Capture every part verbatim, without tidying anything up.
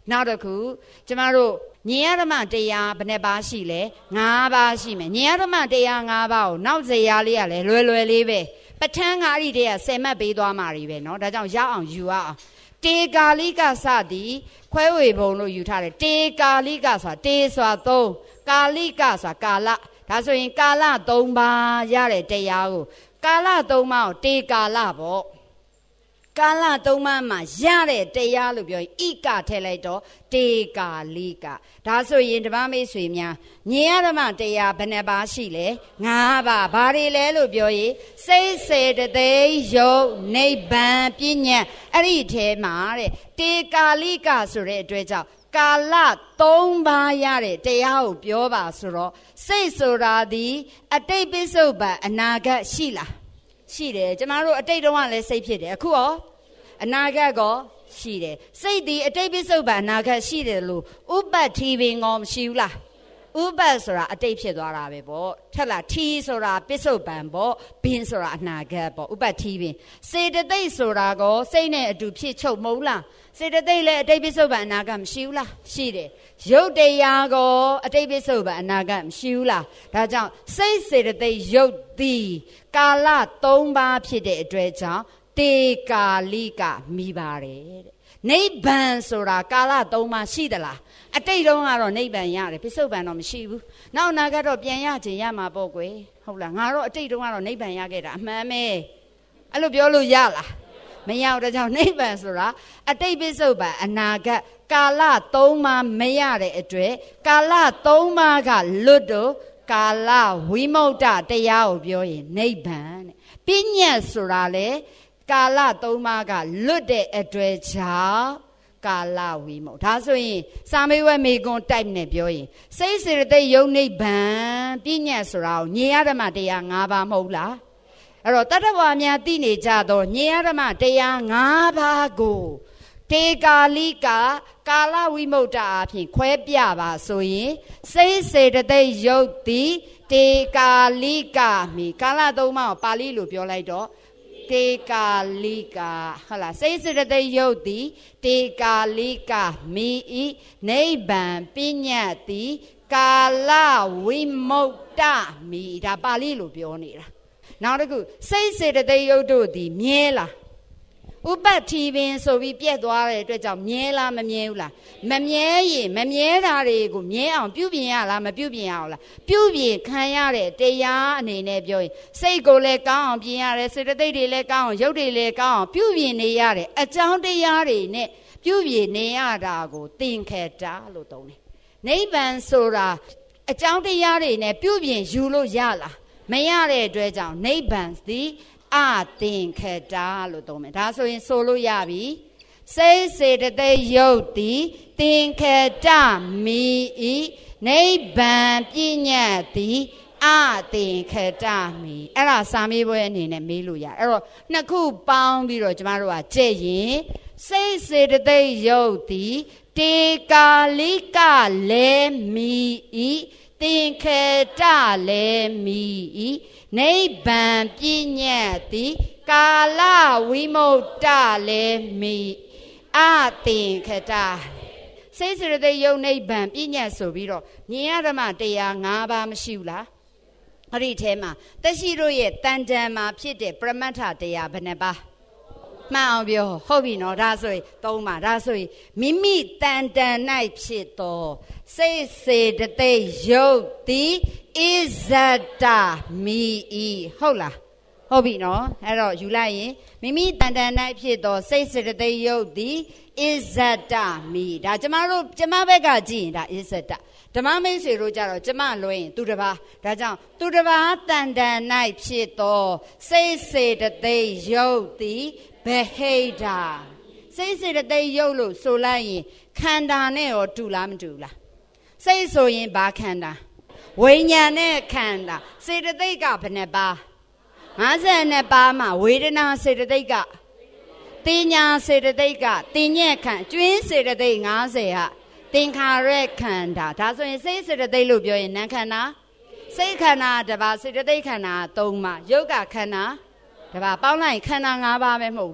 နောက်တစ်ခုကျမတို့ဉာဏ်ဓမ္မတရားဘယ်နှပါးရှိလဲ၅ပါးရှိမယ်ဉာဏ်ဓမ္မတရား၅ပါးကိုနောက်စရာလေးကလည်းလွယ်လွယ်လေးပဲပဋ္ဌာန်းကအဲ့ဒီတည်းကဆယ်မှတ်ပေးသွားမှာတွေပဲเนาะဒါကြောင့်ရအောင်ယူရအောင်တေကာလိကစသည်ခွဲဝေပုံလို့ယူထားတယ်တေကာလိကဆိုတာတေဆိုတာသုံးကာလိကဆိုတာကာလဒါဆိုရင်ကာလ၃ပါးရတဲ့တရားကိုကာလ၃ပါးကိုတေကာလပေါ့ကာလသုံးပါးမှာရတဲ့တရားလို့ပြောရင်ဣကထည့်လိုက်တော့တေကာလိကဒါဆိုရင်ဓမ္မမိတ်ဆွေများဉာဏ်ဓမ္မတရားဘယ်နှပါးရှိလဲ၅ပါးဘာတွေလဲလို့ပြောရင်စိတ်စေတသိက်ယုတ်နိဗ္ဗာန်ပညာအဲ့ဒီထဲမှာတဲ့တေကာလိကဆိုတဲ့အတွက်ကြောင့်ကာလသုံးပါးရတဲ့တရားကိုပြောပါဆိုတော့စိတ်ဆိုတာဒီအတိတ်ပိစ္ဆုပန်အနာဂတ်ရှိလားရှိတယ်ကျမတို့အတိတ်တုန်းကလည်းစိတ်ဖြစ်တယ်အခုရောအနာဂတ်ကောရှိတယ်စိတ်ဒီအတိတ်ပိစ္ဆုပန်အနာဂတ်ရှိတယ်လို့ဥပ္ပတ္ထိပင်ကောမရှိဘူးလားဥပ္ပတ်ဆိုတာအတိတ်ဖြစ်သွားတာပဲပေါ့ထက်လားထီဆိုတာပိစ္ဆုပန်ပေါ့ဘင်းဆိုတာအနာဂတ်ပေါ့ဥပ္ပတ္ထိပင်စေတသိက်ဆိုတာကောစိတ်နဲ့အတူဖြစ်ချုပ်မဟုတ်လားစေတသိက်လည်းအတိတ်ပိစ္ဆုပန်အနာဂတ်မရှိဘူးလားရှိတယ်ရုပ်တရားကောအတိတ်ပိစ္ဆုပန်အနာဂတ်မရှိဘူးလားဒါကြောင့်စိတ်စေတသိက်ရုပ်သည်ကာလ၃ပါးဖြစ်တဲ့အတွက်ကြောင့်တေကာလိကမိပါတယ်တဲ့နိဗ္ဗာန်ဆိုတာကာလ၃ပါးရှိသလားအတိတ်တုန်းကတော့နိဗ္ဗာန်ရတယ်ပိစ္ဆုပန်တော့မရှိဘူးနောက်အနာဂတ်တော့ပြန်ရခြင်းရမှာပေါ့ကွယ်ဟုတ်လားငါတော့အတိတ်တုန်းကတော့နိဗ္ဗာန်ရခဲ့တာအမှန်ပဲအဲ့လိုပြောလို့ရလားမရတော့ကြောင့်နိဗ္ဗာန်ဆိုတာအတိတ်ပိစ္ဆုပန်အနာဂတ်ကာလ၃ပါးမရတဲ့အတွက်ကာလ၃ပါးကလွတ်တော့ကာလဝိမု ക്ത တရားကိုပြောရင်နိဗ္ဗာန်တဲ့ပညာဆိုတာလေကာလ၃ပါးကလွတ်တဲ့အတွက်ကြောင့်ကာလဝိမု ക്ത ဒါဆိုရင်စာမေးပွဲမေကွန်တိုက်နဲ့ပြောရင်စိတ်စေတသိက်ယုတ်နိဗ္ဗာန်ပညာဆိုတာကိုဉာဏ်ဓမ္မတရား၅ပါးမဟုတ်လားအဲ့တော့တတ္တဝါများသိနေကြတော့ဉာဏ်ဓမ္မတရား၅ပါးကိုတေကာလိကကာလဝိမု ക്ത အဖြစ်ခွဲပြပါဆိုရင်စိတ်စေတသိက်ယုတ်သည်တေကာလိကမိကာလသုံးပါးကိုပါဠိလိုပြောလိုက်တော့တေကာလိကဟုတ်လားစိတ်စေတသိက်ယုတ်သည်တေကာလိကမိဤနိဗ္ဗာန်ပညာသည်ကာလဝိမု ക്ത မိဒါပါဠိလိုပြောနေတာနောက်တစ်ခုစိတ်စေတသိက်ယုတ်တို့သည်မြဲလားဥပ္ပတ္ထိပင်ဆိုပြီးပြက်သွားတဲ့အတွက်ကြောင့်မြဲလားမမြဲဘူးလားမမြဲရင်မမြဲတာတွေကိုမြဲအောင်ပြုပြင်ရလားမပြုပြင်ရအောင်လားပြုပြင်ခံရတဲ့တရားအနေနဲ့ပြောရင်စိတ်ကိုလည်းကောင်းအောင်ပြင်ရတယ်စေတသိက်တွေလည်းကောင်းအောင်ရုပ်တွေလည်းကောင်းအောင်ပြုပြင်နေရတယ်အကြောင်းတရားတွေနဲ့ပြုပြင်နေရတာကိုသင်္ခေတ္တလို့သုံးတယ်နိဗ္ဗာန်ဆိုတာအကြောင်းတရားတွေနဲ့ပြုပြင်ယူလို့ရလားမရတဲ့အတွက်ကြောင့်နိဗ္ဗာန်သည်အသင်္ခေတ္တလို့သုံးမယ်ဒါဆိုရင်ဆိုလို့ရပြီစိတ်စေတသိက်ယုတ်သည်သင်္ခေတ္တမိဤနိဗ္ဗာန်ပညာသည်အသင်္ခေတ္တမိအဲ့ဒါစာမေးပွဲအနေနဲ့မေးလို့ရအဲ့တော့နှစ်ခုပေါင်းပြီးတော့ကျမတို့ကကြည့်ရင်စိတ်စေတသိက်ယုတ်သည်တေကာလိကလည်းမိဤသင်္ခေတ္တလည်းမိဤနိဗ္ဗာန်ပညာသည်ကာလဝိမု ക്ത လည်းမိအသင်္ခေတ္တစိတ်စေတသိက်ယုတ်နိဗ္ဗာန်ပညာဆိုပြီးတော့ဉာဏ်ဓမ္မတရား၅ပါးမရှိဘူးလားအဲ့ဒီထဲမှာသက်ရှိတို့ရဲ့တန်တန်မှာဖြစ်တဲ့ပရမတ္ထတရားဘယ်နှပါမှန်အောင်ပြောဟုတ်ပြီနော်ဒါဆိုရင်သုံးပါဒါဆိုရင်မိမိတန်တန်၌ဖြစ်သောစိတ်စေတသိက်ယုတ်သည်ဣဇတမိဤဟုတ်လားဟုတ်ပြီနော်အဲ့တော့ယူလိုက်ရင်မိမိတန်တန်၌ဖြစ်သောစိတ်စေတသိက်ယုတ်သည်ဣဇတမိဒါကျမတို့ကျမဘက်ကကြည့်ရင်ဒါဣဇတဓမ္မမိတ်ဆွေတို့ကြတော့ကျမလွှဲရင်သူတစ်ပါးဒါကြောင့်သူတစ်ပါးတန်တန်၌ဖြစ်သောစိတ်စေတသိက်ယုတ်သည်ဘဟိတာစိတ်စေတသိက်ယုတ်လို့ဆိုလိုက်ရင်ခန္ဓာနဲ့ရောတူလားမတူလားစိတ်ဆိုရင်ဘာခန္ဓာဝိညာဉ်နဲ့ခန္ဓာစေတသိက်ကဘယ်နှပါ၅၂ပါးမှာဝေဒနာစေတသိက်ကတင်ညာစေတသိက်ကတင်ညက်ခံကျွင်းစေတသိက်၅၀ဟာသင်္ခါရခန္ဓာဒါဆိုရင်စိတ်စေတသိက်လို့ပြောရင်နာမ်ခန္ဓာစိတ်ခန္ဓာတစ်ပါးစေတသိက်ခန္ဓာ၃ပါးယုတ်ကခန္ဓာတပါပေါင်းလိုက်ခန္ဓာ၅ပါးပဲမဟုတ်လား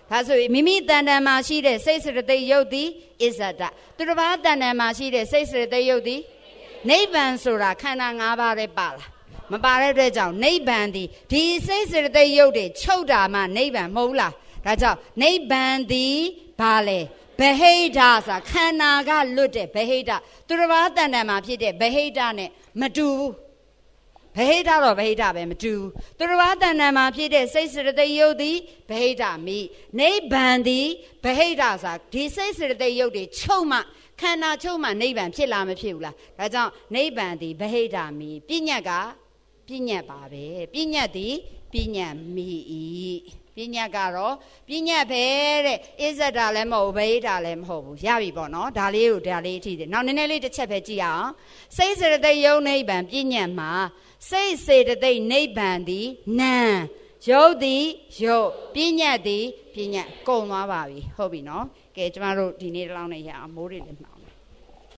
ဒါဆိုမိမိတဏ္ဍာမှာရှိတဲ့စိတ်စရတိတ်ယုတ်သည်အစ္ဆဒသူတစ်ပါးတဏ္ဍာမှာရှိတဲ့စိတ်စရတိတ်ယုတ်သည်နိဗ္ဗာန်ဆိုတာခန္ဓာ၅ပါးပဲပါလားမပါတဲ့အတွက်ကြောင့်နိဗ္ဗာန်သည်ဒီစိတ်စရတိတ်ယုတ်တွေချုပ်တာမှနိဗ္ဗာန်မဟုတ်လားဒါကြောင့်နိဗ္ဗာန်သည်ဘာလဲဗဟိတဆိုတာခန္ဓာကလွတ်တဲ့ဗဟိတသူတစ်ပါးတဏ္ဍာမှာဖြစ်တဲ့ဗဟိတနဲ့မတူဘူးဗဟိတတော့ဗဟိတပဲမတူဘူးသူတစ်ပါးတဏ္ဍာမှာဖြစ်တဲ့စိတ်စရတိတ်ယုတ်သည်ဗဟိတမိနိဗ္ဗာန်သည်ဗဟိတဆိုတာဒီစိတ်စရတိတ်ယုတ်တွေချုပ်မှခန္ဓာချုပ်မှနိဗ္ဗာန်ဖြစ်လားမဖြစ်ဘူးလားဒါကြောင့်နိဗ္ဗာန်သည်ဗဟိတမိပညတ်ကပညတ်ပါပဲပညတ်သည်ပညတ်မိဤပညတ်ကတော့ပညတ်ပဲတဲ့အစ္ဆဒလည်းမဟုတ်ဗဟိတလည်းမဟုတ်ဘူးရပြီပေါ့နော်ဒါလေးကိုဒါလေးအထိတယ်နောက်နည်းနည်းလေးတစ်ချက်ပဲကြည့်အောင်စိတ်စရတိတ်ယုတ်နိဗ္ဗာန်ပညတ်မှာစိတ်စေတသိက်နိဗ္ဗာန်သည်နာယုတ်သည်ယုတ်ပညတ်သည်ပညတ်ကုန်သွားပါပြီဟုတ်ပြီနော်ကဲကျမတို့ဒီနေ့တလောင်းနဲ့ရအောင်မိုးတွေလည်းမှောင်